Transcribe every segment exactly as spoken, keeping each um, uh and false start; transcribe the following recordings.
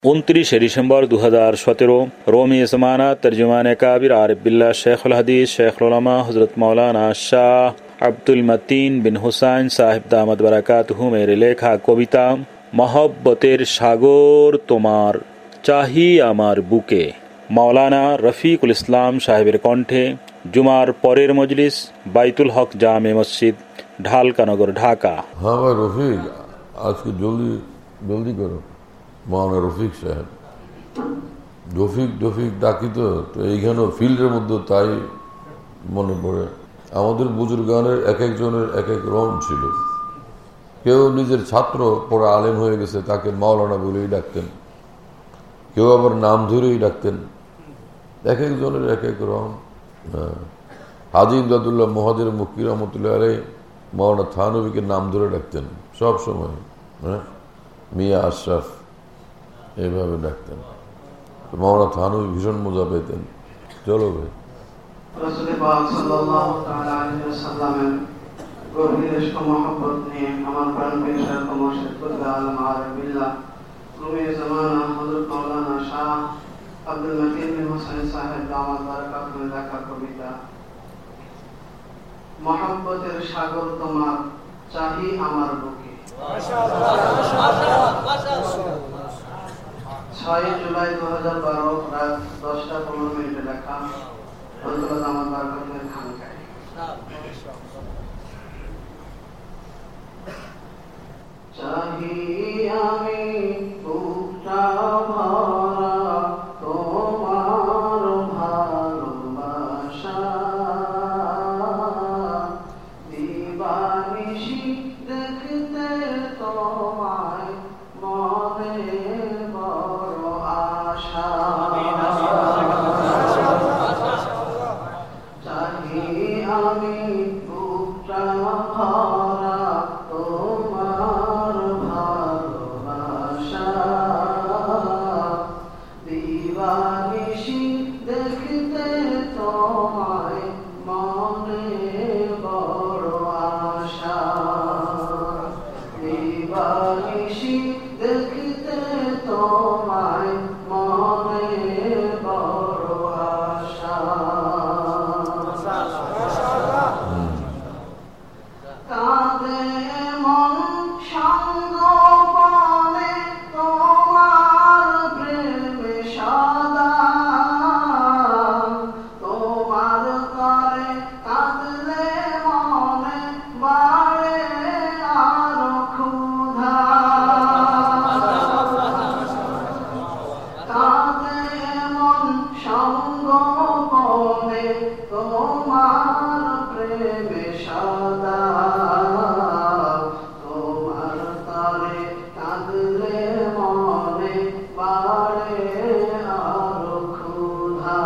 उनतीस दिसंबर दो हज़ार सत्रह रोमी ज़माना तर्जुमान काबिर आरिफ बिल्लाह शेखुल हदीस शेखुल उलमा हज़रत मौलाना शाह আব্দুল মতিন বিন হুসাইন সাহেব দামাত বারাকাতুহু মেরে লেখা কবিতা মহব্বতের সাগর তোমার চাহি আমার বুকে। মাওলানা রফিকুল ইসলাম সাহেবের কণ্ঠে জুমার পরের মজলিস, বাইতুল হক জামে মসজিদ, ঢালকানগর, ঢাকা। হ্যাঁ ভাই রফিক, আজকে জলদি জলদি করো। মাওলানা রফিক সাহেব রফিক রফিক ডাকি তো তো এইখানে ফিল্ডের মধ্যে তাই মনে পড়ে। আমাদের বুজুর্গানের এক একজনের এক এক রং ছিল। কেউ নিজের ছাত্র পরে আলেম হয়ে গেছে, তাকে মাওলানা বলেই ডাকতেন, কেউ আবার নাম ধরেই ডাকতেন। এক একজনের এক এক রং। হ্যাঁ, হাজি ইমদাদুল্লাহ মহাজের মুক্তি রহমতুল্লাহ আলাই মাওলানা থানবীকে নাম ধরে ডাকতেন সব সময়। হ্যাঁ, মিয়া আশরাফ এইভাবে ডাকতেন। মাওলানা থানবী ভীষণ মজা পেতেন। চলো ভাই, রাসূল পাক সাল্লাল্লাহু তাআলা আলাইহি ওয়াসাল্লামের গভীর ইশক ও মহব্বত নিয়ে আমার প্রাণপ্রিয় শায়খ ও মুর্শিদ কুতুবে আলম আরিফ বিল্লাহ রুমি জামানা হযরত মাওলানা শাহ আব্দুল মতিন বিন হুসাইন সাহেব দামাত বারাকাতুহু লেখা কবিতা মহব্বতের সাগর তোমার চাহি আমার বুকে। মাশাআল্লাহ মাশাআল্লাহ মাশাআল্লাহ। ছয় জুলাই দু হাজার বারো রাত দশটা পনেরো মিনিটে লেখা চাহি আমি বুকটা ভরা তোমার ভালোবাসা, দিবানিশি দেখতে তোমায় মনে বড় আশা। আমি বুকটা ভরা তোমার ভালোবাসা, দিবানিশি দেখতে তোমায় মনে বড় আশা, দিবানিশি দেখতে তোমায় মনে বড় আশা। কাঁদে মন সঙ্গপনে তোমার প্রেমে সদা, তোমার তরে কাঁদলে মনে বাড়ে আরো ক্ষুধা। কাঁদে মন সঙ্গপনে তোমার প্রেমে সদা, তোমার তরে কাঁদলে মনে বাড়ে আরো ক্ষুধা।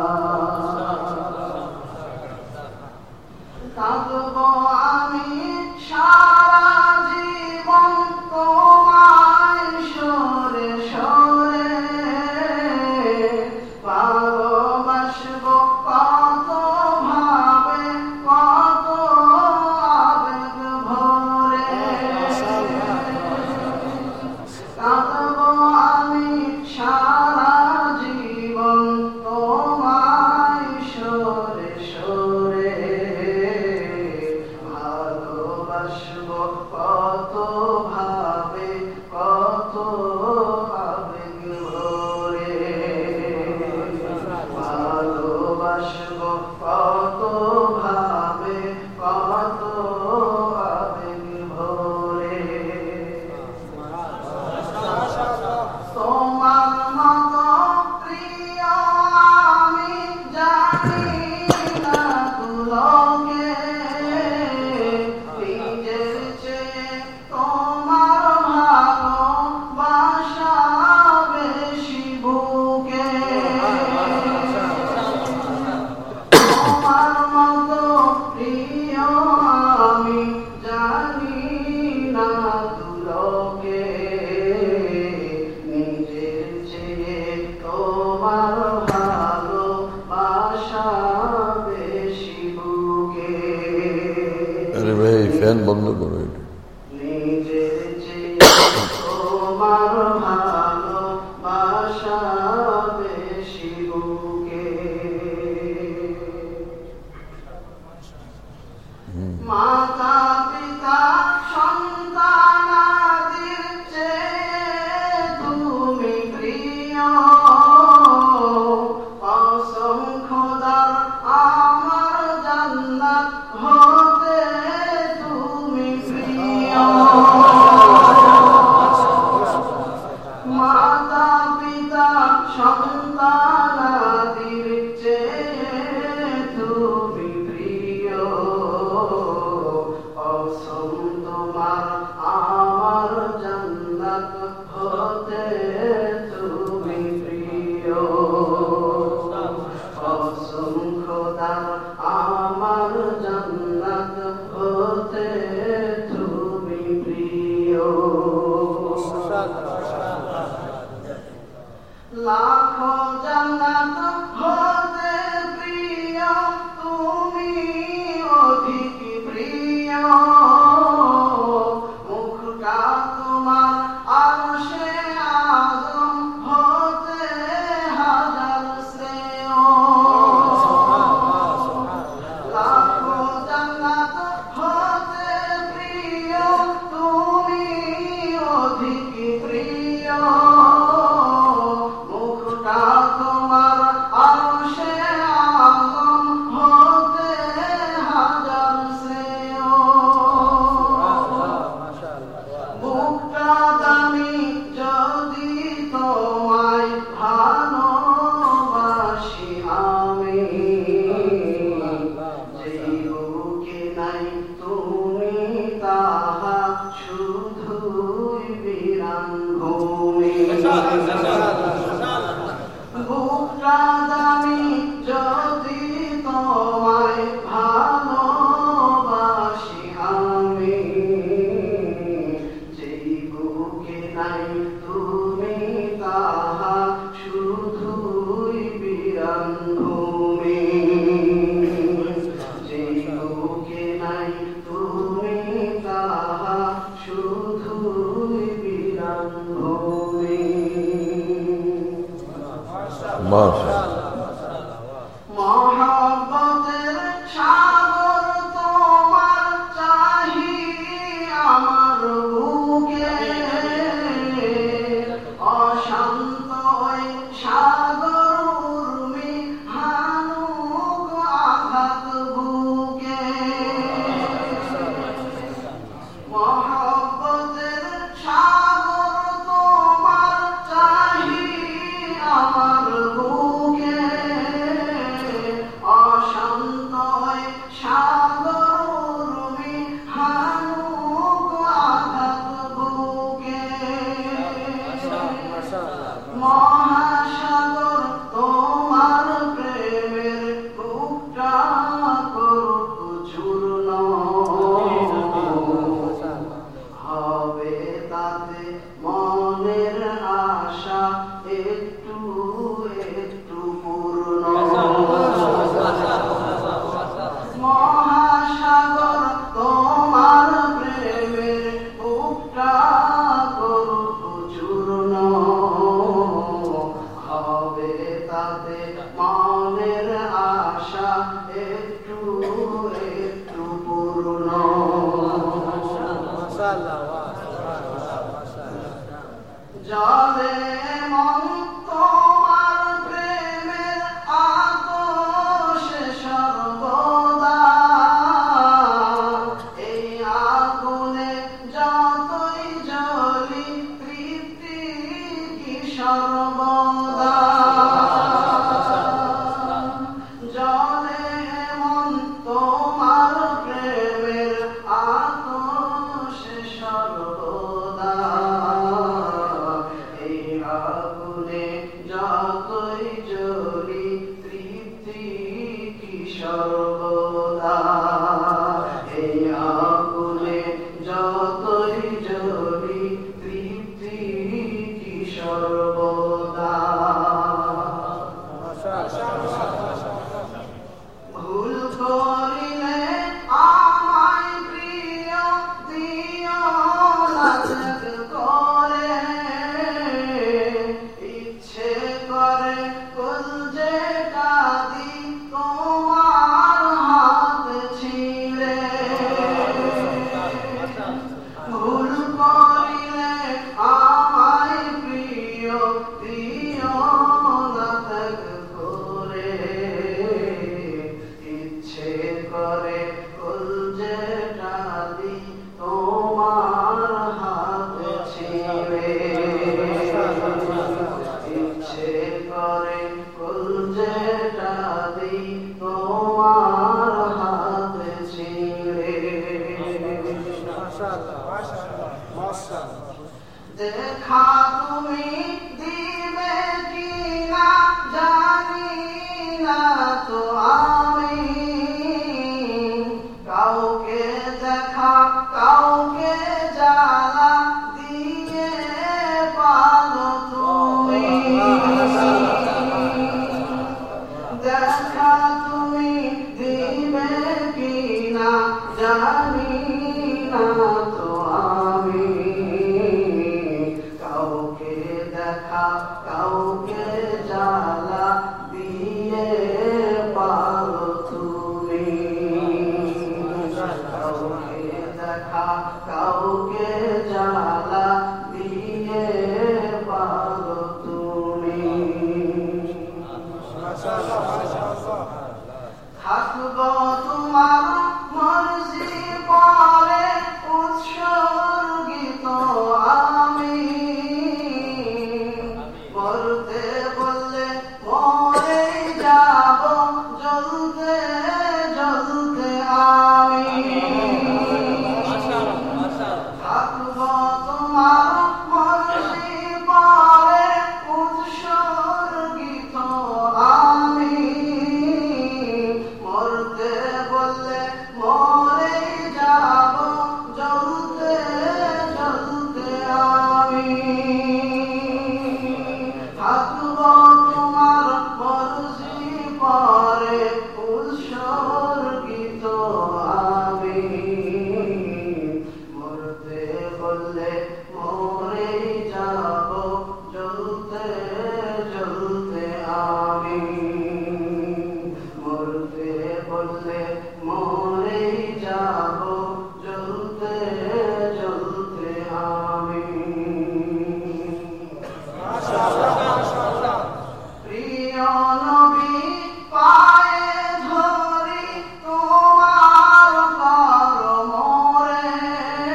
কাঁদব আমি সারা জীবন তোমায় সরে সরে, ভালোবাসবো কত ভাবে কত আবেগ ভরে। কাঁদব আমি সারা জীবন তোমায় সরে সরে, ভালোবাসবো কত ভাবে কত আবেগ ভরে। ভালোবাসবো কত ভাবে কত আবেগ ভরে। তোমার মতো প্রিয় আমি জানি না দুলোকে, নিজের চেয়ে তোমার ভালোবাসা বেশি বুকে। তোমার মতো প্রিয় আমি জানি না দুলোকে, নিজের চেয়ে তোমার ভালোবাসা বেশি বুকে। আরে ভাই ফ্যান বন্ধ করো। নিজের চেয়ে তোমার ভালোবাসা মাতা পিতা সন্তানাদির চেয়ে তুমি প্রিয় কসম তোমার আমার জান্নাত হতে তুমি প্রিয় কসম খোদার আমার জান্নাত হতে তুমি প্রিয় লাখো জান্নাত হতে প্রিয় তুমি অধিক প্রিয় মুখটা তোমার আরশে আযম হতে হাজার শ্রেয় লাখো জান্নাত হতে প্রিয় তুমি অধিক প্রিয় মুখটা তোমার আরশে আযম হতে হাজার শ্রেয় বুকটা দামি যদি তোমায় ভালোবাসি আমি যেই বুকে নাই তুমি তাহা শুধুই বিরান ভূমি বুকটা দামি যদি তোমায় ভালোবাসি আমি যেই বুকে নাই তুমি তাহা শুধুই বিরান ভূমি যেই বুকে নাই তুমি তাহা শুধুই বিরান ভূমি মহব্বতের সাগর তোমার চাহি আমার বুকে অশান্ত ওই সাগর উর্মি হানুক আঘাত বুকে মহব্বতের সাগর তোমার চাহি আমার বুকে অশান্ত সাগর উর্মি হানুক আঘাত বুকে মহাসাগর তোমার প্রেমের বুকটা করুক চূর্ণ হবে তাতে মনের আশা একটু একটু পূর্ণ মহাসাগর তোমার প্রেমের বুকটা করুক চূর্ণ হবে তাতে মনের আশা একটু একটু পূর্ণ জলে মন তোমার প্রেমের আতশে সর্বদা এই আগুনে যতই জ্বলি তৃপ্তি কি সর্বদা জলে মন তোমার প্রেমের আতশে সর্বদা এই আগুনে যতই জ্বলি তৃপ্তি কি সর্বদা এই আগুনে যতই জ্বলি তৃপ্তি কি সর্বদা ভুল করিলে আমায় প্রিয় দিও না করে ইচ্ছে করে কুলজে কাঁদি তোমার হাত ছিঁড়ে ভুল করিলে আমায় প্রিয় দিও না করে ইচ্ছে করে কুলজে কাঁদি তোমার হাত ছিঁড়ে দেখা তুমি দিবে কিনা জানি না তো আমি, কাউকে দেখা কাউকে জ্বালা দিয়ে পালো তুমি, দেখা তুমি দিবে কিনা জানি না তো আমি, কাউকে দেখা কাউকে জ্বালা দিয়ে পালো তুমি, কাউকে দেখা কাউকে জ্বালা দিয়ে পালো তুমি। থাকবো তোমার মর্জি পরে উৎসর্গিত আমি, মরতে বললে মরে যাব জ্বলতে জ্বলতে আমি, থাকবো তোমার মর্জি পরে উৎসর্গিত আমি, মরতে বললে মরে যাব জ্বলতে জ্বলতে আমি, থাকবো তোমার মর্জি পরে উৎসর্গিত আমি, মরতে বললে মরে যাব জ্বলতে জ্বলতে আমি, মরতে বললে মরে যাব জ্বলতে জ্বলতে আমি। প্রিয় নবী পায়ে ধরি তোমার করমরে,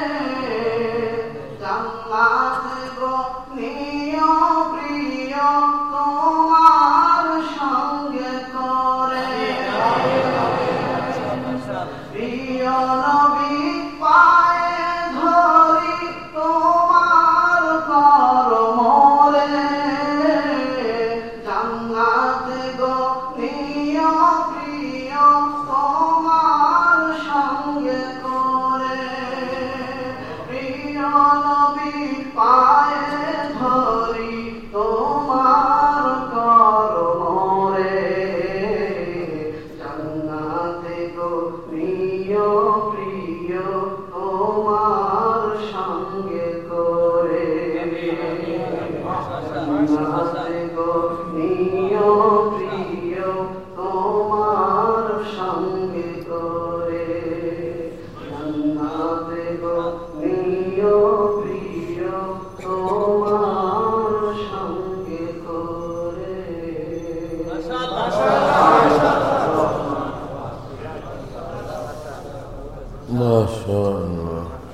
জান্নাত গো নিয় প্রিয় তোমার সঙ্গে করে, প্রিয় নবী পায়ে ধরি তোমার করমরে, জান্নাত গো নিয় প্রিয় তোমার সঙ্গে করে, প্রিয় নবী পায়ে ধরি তোমার করমরে, জান্নাত গো নিয় প্রিয় তোমার সঙ্গে করে, জান্নাত গো নিয় প্রিয় তোমার সঙ্গে করে, জান্নাত গো নিয় প্রিয় তোমার সঙ্গে করে। মাশাআল্লাহ।